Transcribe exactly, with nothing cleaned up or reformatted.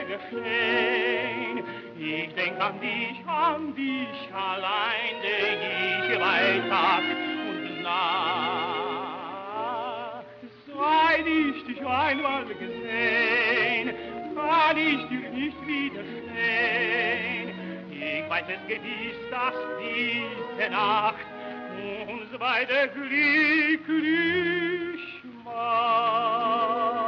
geschehen. Ich denk an dich, an dich allein, denn ich weiß Tag und Nacht. Seit ich dich einmal gesehen, kann ich dir nicht widerstehen. Ich weiß es gewiss, dass diese Nacht uns beide glücklich macht.